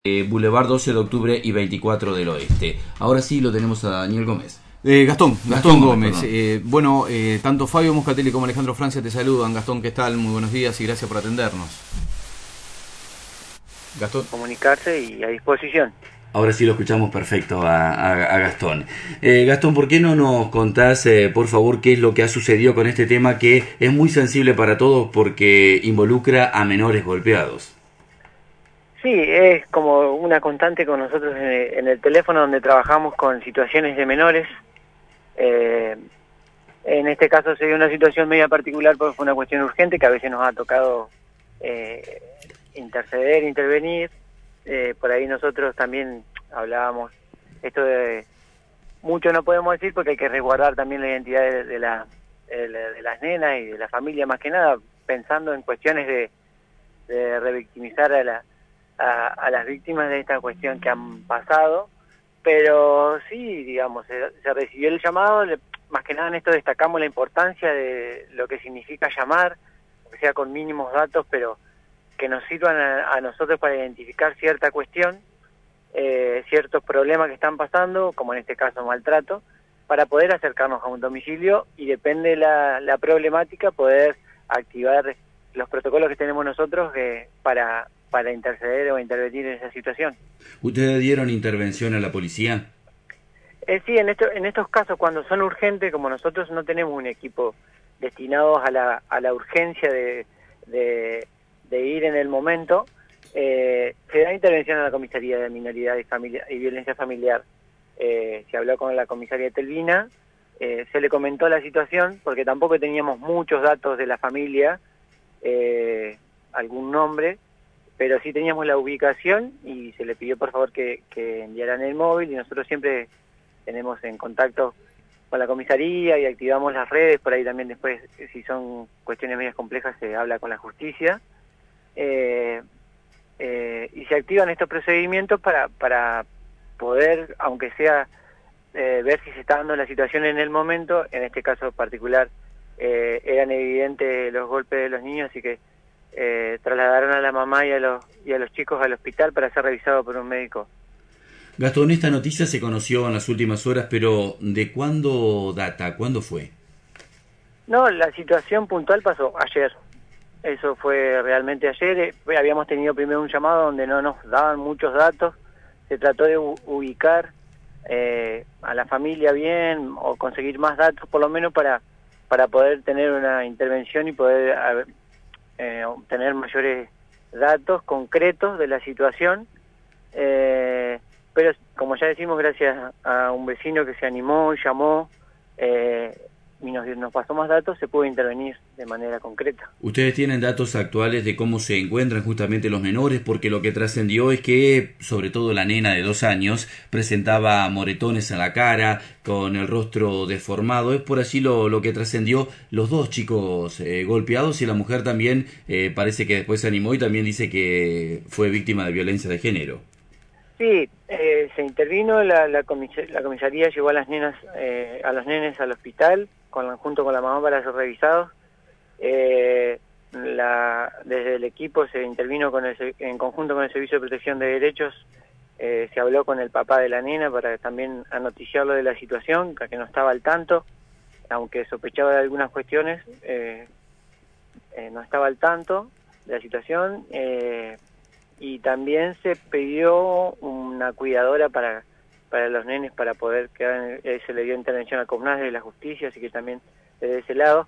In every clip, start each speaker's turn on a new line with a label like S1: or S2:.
S1: Boulevard 12 de Octubre y 24 del Oeste. Ahora sí lo tenemos a Daniel Gómez.
S2: Gastón Gómez. Tanto Fabio Moscatelli como Alejandro Francia te saludan. Gastón, ¿qué tal? Muy buenos días y gracias por atendernos.
S3: Gastón. Comunicarse y a disposición.
S1: Ahora sí lo escuchamos perfecto a Gastón. Gastón, ¿por qué no nos contás, por favor, qué es lo que ha sucedido con este tema que es muy sensible para todos porque involucra a menores golpeados?
S3: Sí, es como una constante con nosotros en el teléfono donde trabajamos con situaciones de menores. En este caso se dio una situación media particular porque fue una cuestión urgente que a veces nos ha tocado intervenir. Por ahí nosotros también hablábamos esto de mucho no podemos decir porque hay que resguardar también la identidad de las nenas y de la familia, más que nada pensando en cuestiones de revictimizar a las víctimas de esta cuestión que han pasado, pero sí, digamos, se recibió el llamado. Más que nada en esto destacamos la importancia de lo que significa llamar, que sea con mínimos datos, pero que nos sirvan a nosotros para identificar cierta cuestión, ciertos problemas que están pasando, como en este caso maltrato, para poder acercarnos a un domicilio y depende la problemática poder activar los protocolos que tenemos nosotros para interceder o intervenir en esa situación.
S1: ¿Ustedes dieron intervención a la policía?
S3: Sí, en estos casos cuando son urgentes, como nosotros no tenemos un equipo destinado a la urgencia de ir en el momento, se da intervención a la Comisaría de Minoridad y Violencia Familiar. Se habló con la comisaría de Telvina, se le comentó la situación, porque tampoco teníamos muchos datos de la familia, algún nombre, pero sí teníamos la ubicación y se le pidió por favor que enviaran el móvil y nosotros siempre tenemos en contacto con la comisaría y activamos las redes, por ahí también después si son cuestiones medias complejas se habla con la justicia. Y se activan estos procedimientos para poder, aunque sea ver si se está dando la situación en el momento. En este caso particular eran evidentes los golpes de los niños, así que trasladaron a la mamá y a los chicos al hospital para ser revisados por un médico.
S1: Gastón, esta noticia se conoció en las últimas horas, pero ¿de cuándo data? ¿Cuándo fue?
S3: No, la situación puntual pasó ayer. Eso fue realmente ayer. Habíamos tenido primero un llamado donde no nos daban muchos datos. Se trató de ubicar a la familia bien o conseguir más datos, por lo menos para poder tener una intervención y poder obtener mayores datos concretos de la situación. Pero como ya decimos, gracias a un vecino que se animó y llamó y nos pasó más datos, se pudo intervenir de manera concreta.
S1: ¿Ustedes tienen datos actuales de cómo se encuentran justamente los menores? Porque lo que trascendió es que, sobre todo la nena de 2 años, presentaba moretones en la cara, con el rostro deformado. Es por allí lo que trascendió. Los 2 chicos golpeados y la mujer también parece que después se animó y también dice que fue víctima de violencia de género.
S3: Sí, se intervino, la comisaría llevó a las nenas, a los nenes al hospital, junto con la mamá para ser revisados. Desde el equipo se intervino en conjunto con el Servicio de Protección de Derechos, se habló con el papá de la nena para también anoticiarlo de la situación, que no estaba al tanto, aunque sospechaba de algunas cuestiones, no estaba al tanto de la situación. Y también se pidió una cuidadora para los nenes para poder quedar, se le dio intervención a COPNAS de la justicia, así que también desde ese lado.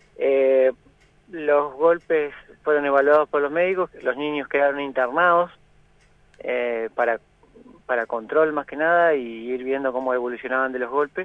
S3: Los golpes fueron evaluados por los médicos, los niños quedaron internados para control más que nada y ir viendo cómo evolucionaban de los golpes.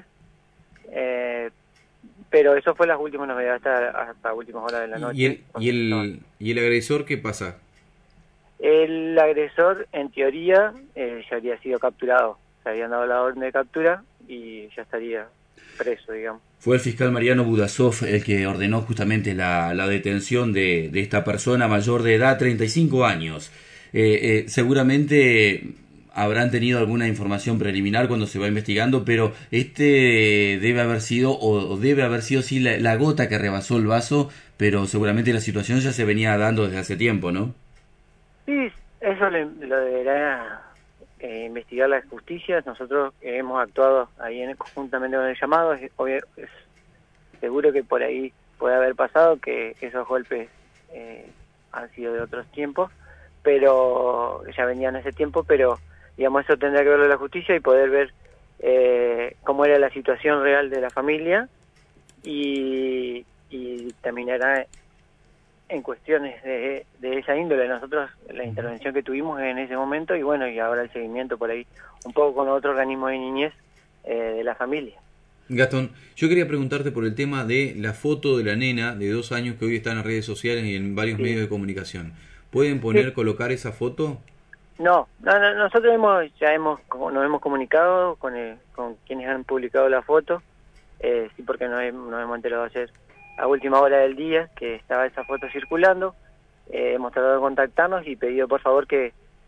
S3: Pero eso fue las últimas novedades hasta últimas horas de la noche.
S2: ¿Y el agresor qué pasa?
S3: El agresor, en teoría, ya habría sido capturado. Se habían dado la orden de captura y ya estaría preso, digamos.
S1: Fue el fiscal Mariano Budasov el que ordenó justamente la detención de esta persona mayor de edad, 35 años. Seguramente habrán tenido alguna información preliminar cuando se va investigando, pero debe haber sido, sí, la gota que rebasó el vaso, pero seguramente la situación ya se venía dando desde hace tiempo, ¿no?
S3: Sí, Eso lo deberá investigar la justicia. Nosotros hemos actuado ahí conjuntamente con el llamado. Es seguro que por ahí puede haber pasado que esos golpes han sido de otros tiempos, pero ya venían hace tiempo, pero digamos eso tendrá que verlo la justicia y poder ver cómo era la situación real de la familia y terminará en cuestiones de esa índole. Nosotros la intervención que tuvimos en ese momento y bueno, y ahora el seguimiento por ahí un poco con otro organismo de niñez de la familia.
S2: Gastón, yo quería preguntarte por el tema de la foto de la nena de 2 años que hoy está en las redes sociales y en varios medios de comunicación. ¿Pueden colocar esa foto?
S3: No, nosotros nos hemos comunicado con quienes han publicado la foto, sí, porque nos hemos enterado ayer a última hora del día que estaba esa foto circulando. Hemos tratado de contactarnos y pedido por favor que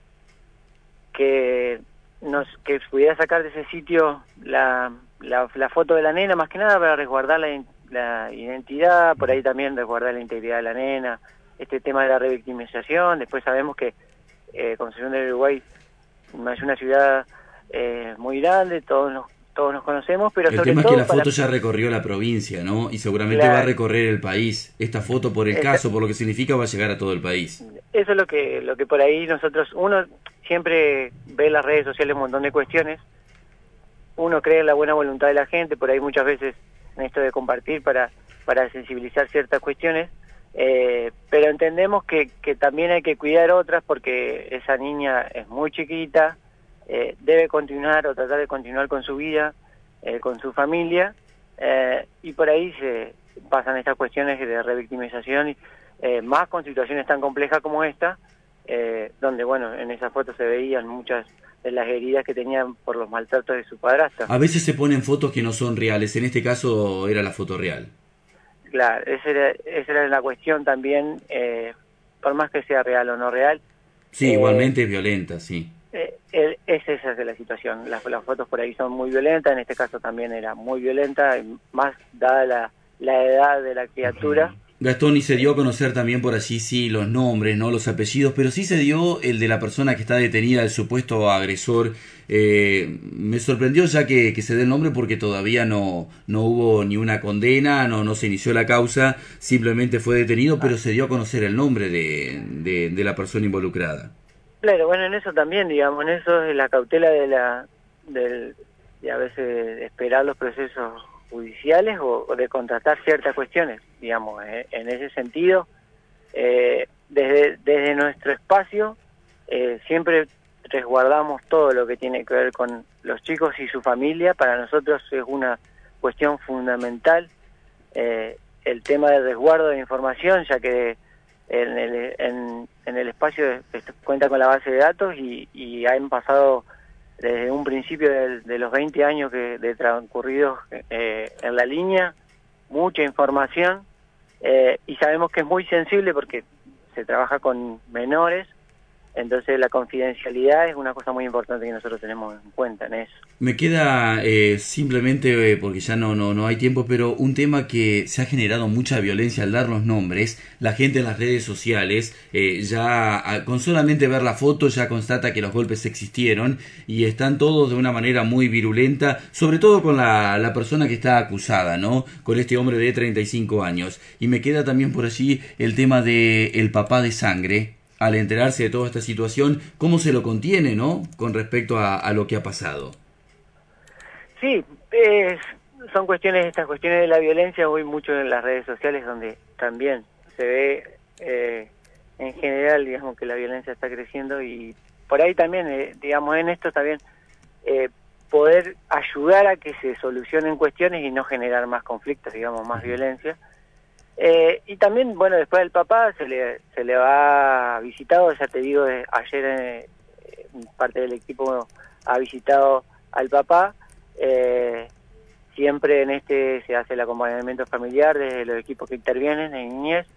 S3: pudiera sacar de ese sitio la foto de la nena, más que nada para resguardar la identidad, por ahí también resguardar la integridad de la nena, este tema de la revictimización. Después sabemos que Concepción del Uruguay es una ciudad muy grande, todos nos conocemos, pero
S1: el
S3: sobre
S1: tema
S3: todo
S1: es que la foto ya recorrió la provincia, ¿no? Y seguramente va a recorrer el país. Esta foto, por el caso, por lo que significa, va a llegar a todo el país.
S3: Eso es lo que por ahí uno siempre ve en las redes sociales un montón de cuestiones. Uno cree en la buena voluntad de la gente, por ahí muchas veces en esto de compartir para sensibilizar ciertas cuestiones, pero entendemos que también hay que cuidar otras porque esa niña es muy chiquita, debe continuar o tratar de continuar con su vida, con su familia, y por ahí se pasan estas cuestiones de revictimización, más con situaciones tan complejas como esta, donde bueno, en esa foto se veían muchas de las heridas que tenían por los maltratos de su padrastro.
S1: A veces se ponen fotos que no son reales, en este caso era la foto real.
S3: Claro, esa era la cuestión también, por más que sea real o no real.
S1: Sí, igualmente es violenta, sí.
S3: Esa es la situación. Las fotos por ahí son muy violentas, en este caso también era muy violenta, más dada la edad de la criatura.
S1: Gastón, y se dio a conocer también por allí, sí, los nombres, no los apellidos, pero sí se dio el de la persona que está detenida, el supuesto agresor. Me sorprendió ya que se dé el nombre porque todavía no hubo ni una condena, no se inició la causa, simplemente fue detenido, pero se dio a conocer el nombre de la persona involucrada.
S3: Claro, bueno, en eso también, digamos, en eso es la cautela de a veces esperar los procesos judiciales o de contrastar ciertas cuestiones, digamos, en ese sentido, desde nuestro espacio siempre resguardamos todo lo que tiene que ver con los chicos y su familia. Para nosotros es una cuestión fundamental el tema del resguardo de información, ya que en el espacio cuenta con la base de datos y han pasado desde un principio de los 20 años de transcurridos en la línea, mucha información, y sabemos que es muy sensible porque se trabaja con menores, entonces la confidencialidad es una cosa muy importante que nosotros tenemos en cuenta en eso.
S1: Me queda simplemente, porque ya no hay tiempo, pero un tema que se ha generado mucha violencia al dar los nombres. La gente en las redes sociales con solamente ver la foto ya constata que los golpes existieron y están todos de una manera muy virulenta, sobre todo con la persona que está acusada, ¿no? Con este hombre de 35 años. Y me queda también por allí el tema de el papá de sangre. Al enterarse de toda esta situación, ¿cómo se lo contiene, no? Con respecto a lo que ha pasado.
S3: Sí, son estas cuestiones de la violencia, hoy mucho en las redes sociales, donde también se ve en general, digamos, que la violencia está creciendo y por ahí también, digamos, en esto también poder ayudar a que se solucionen cuestiones y no generar más conflictos, digamos, más violencia. Y también, bueno, después del papá se le va visitado, ya te digo, ayer parte del equipo ha visitado al papá. Siempre en se hace el acompañamiento familiar desde los equipos que intervienen en niñez,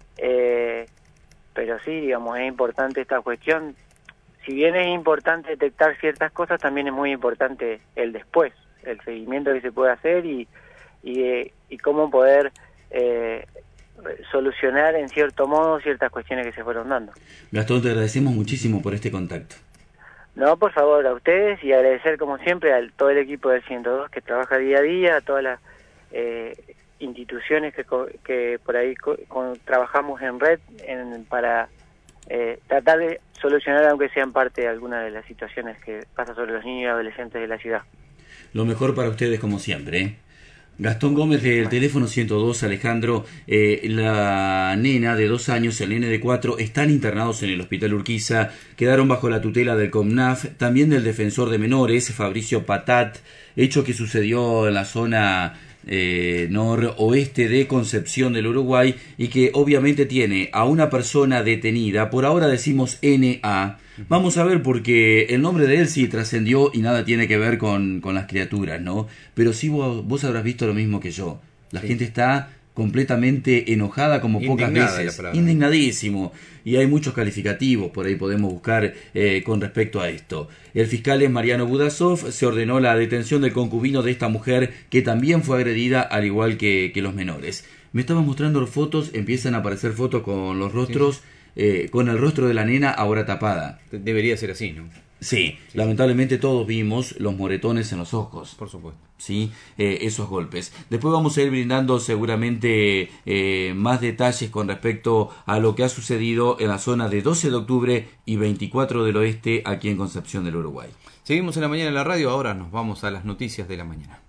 S3: pero sí, digamos, es importante esta cuestión. Si bien es importante detectar ciertas cosas, también es muy importante el después, el seguimiento que se puede hacer y cómo poder solucionar en cierto modo ciertas cuestiones que se fueron dando.
S1: Gastón, te agradecemos muchísimo por este contacto.
S3: No, por favor, a ustedes, y agradecer como siempre a todo el equipo del 102 que trabaja día a día, a todas las instituciones que por ahí trabajamos en red para tratar de solucionar, aunque sean parte de alguna de las situaciones que pasa sobre los niños y adolescentes de la ciudad.
S1: Lo mejor para ustedes como siempre, ¿eh? Gastón Gómez del teléfono 102, Alejandro, la nena de 2 años, el nene de 4, están internados en el Hospital Urquiza, quedaron bajo la tutela del COMNAF, también del defensor de menores, Fabricio Patat, hecho que sucedió en la zona noroeste de Concepción del Uruguay y que obviamente tiene a una persona detenida, por ahora decimos NA. Vamos a ver, porque el nombre de él sí trascendió y nada tiene que ver con las criaturas, ¿no? Pero sí vos habrás visto lo mismo que yo. La gente está completamente enojada como pocas veces. Indignadísimo. Y hay muchos calificativos, por ahí podemos buscar con respecto a esto. El fiscal es Mariano Budasov, se ordenó la detención del concubino de esta mujer que también fue agredida al igual que los menores. Me estaban mostrando fotos, empiezan a aparecer fotos con los rostros, con el rostro de la nena ahora tapada.
S2: Debería ser así, ¿no?
S1: Sí, lamentablemente todos vimos los moretones en los ojos.
S2: Por supuesto.
S1: Sí, esos golpes. Después vamos a ir brindando seguramente más detalles con respecto a lo que ha sucedido en la zona de 12 de octubre y 24 del oeste aquí en Concepción del Uruguay.
S2: Seguimos en la mañana en la radio, ahora nos vamos a las noticias de la mañana.